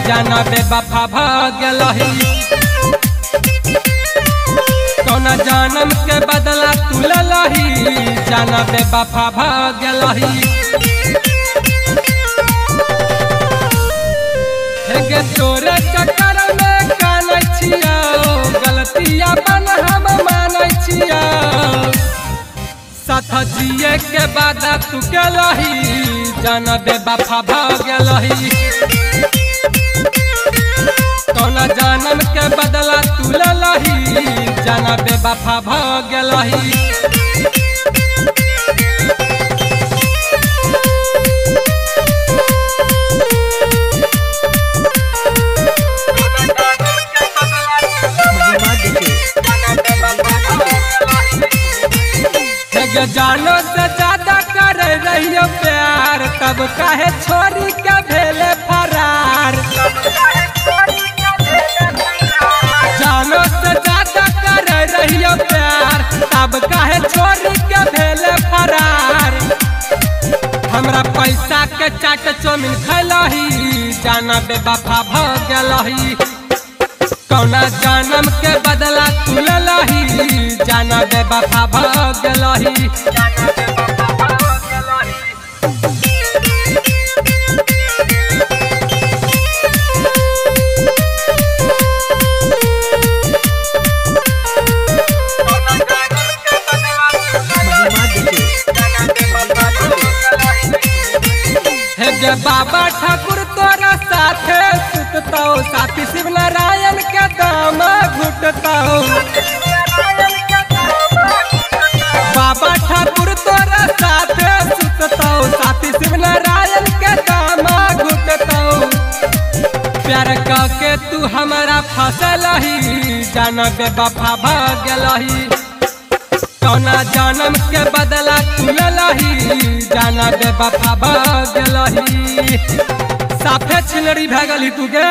जाना बेवफा भागलही कौना जन्म के बदला तू ललही जाना बेवफा भागलही हे तोरे चक्कर में कानै छिया गलतिया बन हम मानै छिया साथ जिए के बाद तू गेलही जाना बेवफा भागलही कौना जन्म के बदला तू ललही जाना बेवफा भागलही जानो से ज्यादा कर रही प्यार तब काहे छोरी के भेले फरार जानो से ज्यादा कर रही प्यार तब काहे छोरी के भेले फरार हमरा पैसा के चाट चौमिन खैलही जाना बेवफा भागलही कौना जन्म के बदला तू ललही जाना बेवफा भागलही हे बाबा ठाकुर तोरा साथे सुततो साथी शिव नारायण के दाम घुटतो बाबा ठाकुर तोरा साथे सुततो साथी शिव नारायण के दाम घुटतो प्यार के तू हमारा फसलही जाना बेवफा भागलही कौना जन्म के बदला तू ललही जाना बेवफा भागलही साफे छिनरी भगली तू गे।